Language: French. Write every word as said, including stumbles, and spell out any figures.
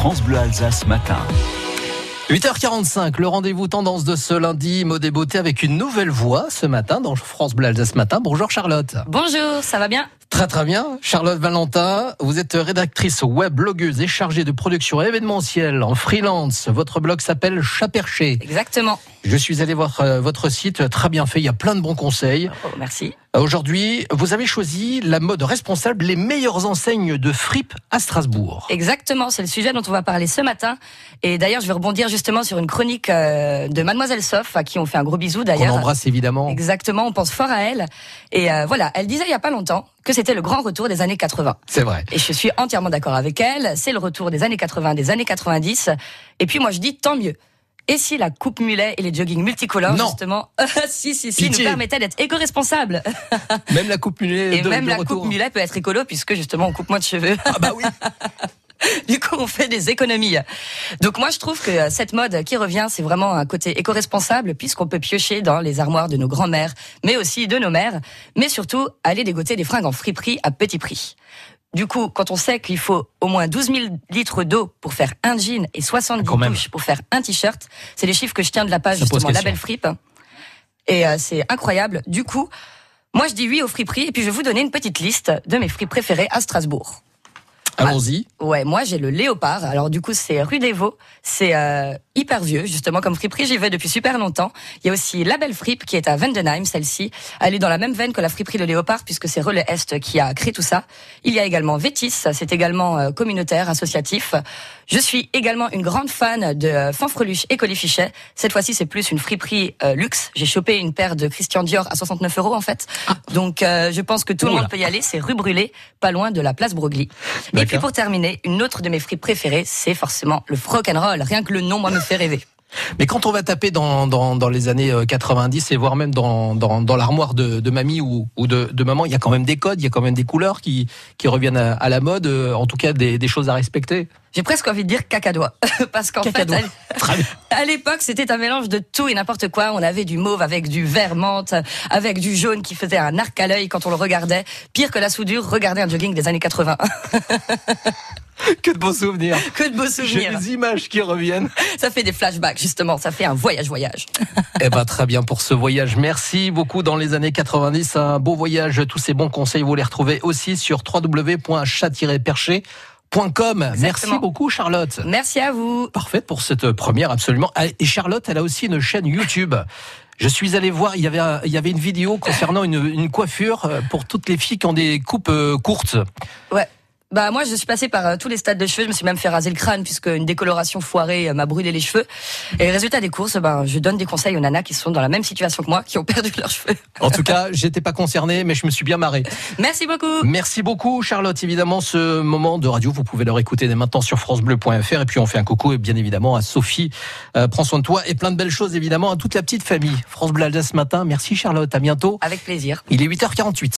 France Bleu Alsace matin. huit heures quarante-cinq, le rendez-vous tendance de ce lundi, mode et beauté avec une nouvelle voix ce matin dans France Bleu Alsace matin. Bonjour Charlotte. Bonjour, ça va bien ? Très très bien. Charlotte Valentin, vous êtes rédactrice web, blogueuse et chargée de production événementielle en freelance. Votre blog s'appelle Chat Perché. Exactement. Je suis allé voir euh, votre site, très bien fait, il y a plein de bons conseils. Oh, merci. Aujourd'hui, vous avez choisi la mode responsable, les meilleures enseignes de fripe à Strasbourg. Exactement, c'est le sujet dont on va parler ce matin. Et d'ailleurs, je vais rebondir justement sur une chronique euh, de Mademoiselle Sof, à qui on fait un gros bisou d'ailleurs. On embrasse évidemment. Exactement, on pense fort à elle. Et euh, voilà, elle disait il y a pas longtemps que c'était le grand retour des années quatre-vingts. C'est vrai. Et je suis entièrement d'accord avec elle. C'est le retour des années quatre-vingts, des années quatre-vingt-dix. Et puis moi je dis tant mieux. Et si la coupe mulet et les joggings multicolores, non. justement, euh, si, si, si, Pitié. nous permettaient d'être éco-responsables. Même la coupe mulet Et de, même de la retour. coupe mulet peut être écolo, puisque justement on coupe moins de cheveux. Ah bah oui. Du coup, on fait des économies. Donc moi, je trouve que cette mode qui revient, c'est vraiment un côté éco-responsable, puisqu'on peut piocher dans les armoires de nos grands-mères, mais aussi de nos mères, mais surtout aller dégoter des fringues en friperie à petit prix. Du coup, quand on sait qu'il faut au moins douze mille litres d'eau pour faire un jean et soixante-dix touches pour faire un t-shirt, c'est les chiffres que je tiens de la page Ça justement pose Label Fripe. Et euh, c'est incroyable. Du coup, moi je dis oui aux friperies, et puis je vais vous donner une petite liste de mes friperies préférées à Strasbourg. Allons-y. Ah, ouais, moi j'ai le Léopard. Alors du coup c'est rue des Vaux, c'est euh, hyper vieux justement comme friperie. J'y vais depuis super longtemps. Il y a aussi La Belle Fripe qui est à Vendenheim, celle-ci. Elle est dans la même veine que la friperie de Léopard puisque c'est Relais Est qui a créé tout ça. Il y a également Vétis, c'est également euh, communautaire, associatif. Je suis également une grande fan de euh, Fanfreluche et Colifichet. Cette fois-ci c'est plus une friperie euh, luxe. J'ai chopé une paire de Christian Dior à soixante-neuf euros en fait. Ah. Donc euh, je pense que tout Oula. le monde peut y aller. C'est rue Brûlée, pas loin de la place Broglie. Et puis pour terminer, une autre de mes fripes préférées, c'est forcément le rock'n'roll. Rien que le nom, moi, me fait rêver. Mais quand on va taper dans, dans, dans les années quatre-vingt-dix et voire même dans, dans, dans l'armoire de, de mamie ou, ou de, de maman, il y a quand même des codes, il y a quand même des couleurs qui, qui reviennent à, à la mode, en tout cas des, des choses à respecter. J'ai presque envie de dire cacadois. Parce qu'en cacadois. fait, à l'époque, c'était un mélange de tout et n'importe quoi. On avait du mauve avec du vert menthe, avec du jaune qui faisait un arc à l'œil quand on le regardait. Pire que la soudure, regardez un jogging des années quatre-vingts. Que de beaux souvenirs. Que de beaux souvenirs. J'ai des images qui reviennent. Ça fait des flashbacks, justement. Ça fait un voyage-voyage. Eh ben, très bien pour ce voyage. Merci beaucoup dans les années quatre-vingt-dix. Un beau voyage. Tous ces bons conseils, vous les retrouvez aussi sur w w w point chat tiret perché point com. Merci beaucoup, Charlotte. Merci à vous. Parfaite pour cette première, absolument. Et Charlotte, elle a aussi une chaîne YouTube. Je suis allé voir, il y avait, il y avait une vidéo concernant une, une coiffure pour toutes les filles qui ont des coupes courtes. Ouais. Bah moi je suis passée par euh, tous les stades de cheveux, je me suis même fait raser le crâne puisque une décoloration foirée euh, m'a brûlé les cheveux. Et résultat des courses, ben je donne des conseils aux nanas qui sont dans la même situation que moi, qui ont perdu leurs cheveux. En tout cas, j'étais pas concerné, mais je me suis bien marré. Merci beaucoup. Merci beaucoup Charlotte. Évidemment, ce moment de radio, vous pouvez le réécouter dès maintenant sur francebleu point f r. Et puis on fait un coucou et bien évidemment à Sophie. Euh, prends soin de toi et plein de belles choses évidemment à toute la petite famille. France Bleu Alsace ce matin. Merci Charlotte. À bientôt. Avec plaisir. Il est huit heures quarante-huit.